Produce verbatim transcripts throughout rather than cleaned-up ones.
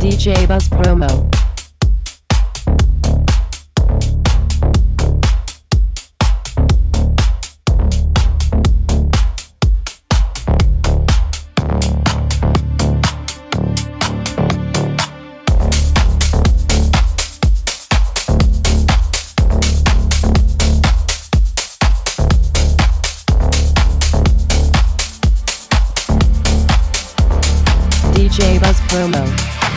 D J Buzz Promo. D J Buzz Promo.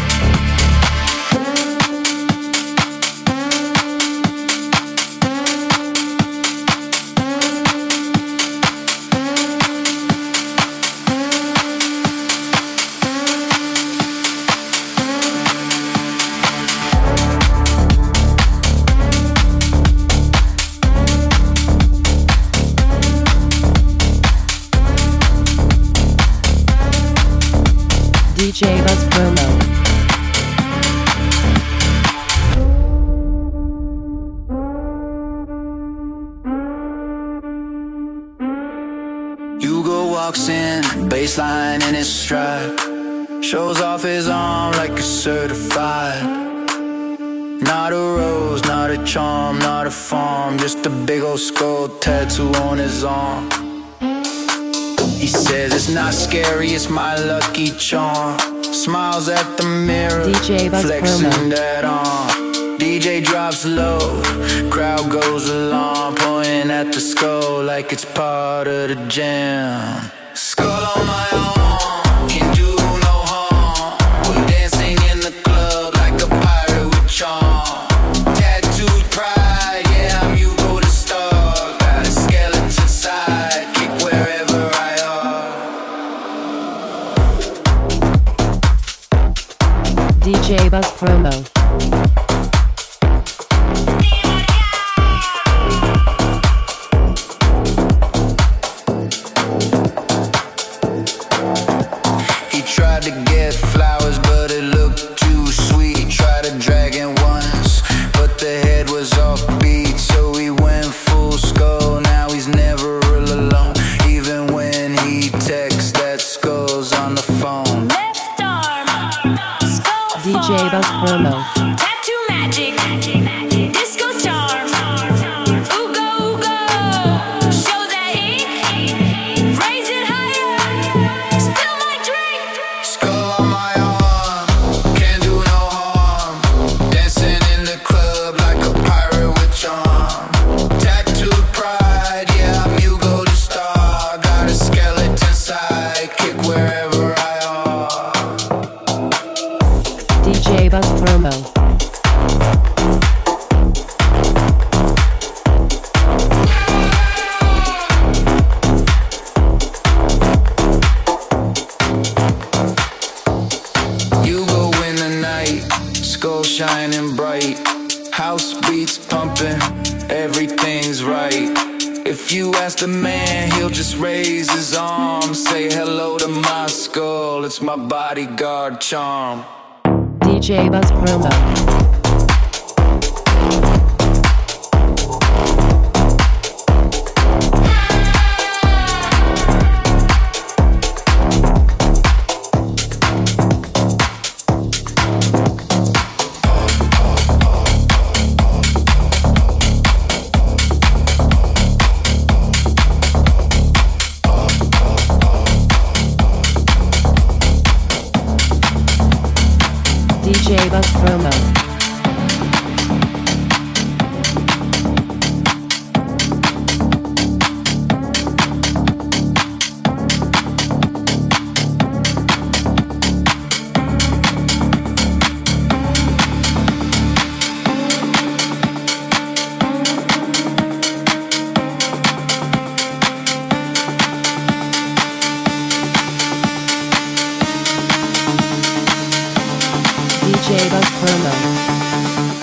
D J Buzz Promo. Hugo walks in, baseline in his stride, shows off his arm like a certified. Not a rose, not a charm, not a farm, just a big old skull tattoo on his arm. He says it's not scary, it's my lucky charm. Smiles at the mirror, D J Buzz flexing Promo. that arm. D J drops low, crowd goes along, pointing at the skull like it's part of the jam. Skull on my arm, can do no harm. We're dancing in the club like a pirate with charm. Tattooed pride, yeah, I'm Hugo the Star. Got a skeleton side, kick wherever I are. D J Buzz Promo. He tried to get flowers, but it looked too sweet. Tried to drag it once, but the head was offbeat, so he went full skull. Now he's never real alone, even when he texts, that skull's on the phone. Left arm, skull D J Buzz Promo. tattoo magic, disco charm. Ooga ooga, show that ink, raise it higher, spill my drink. Skull on my arm, can't do no harm. Dancing in the club like a pirate with charm. Tattooed pride, yeah, I'm Hugo the Star. Got a skeleton side, kick wherever I are. D J Buzz Promo. You go in the night, skull shining bright, house beats pumping, everything's right. If you ask the man, he'll just raise his arm, say hello to my skull, it's my bodyguard charm. D J Buzz Promo. D J Buzz Promo. D J Buzz Promo.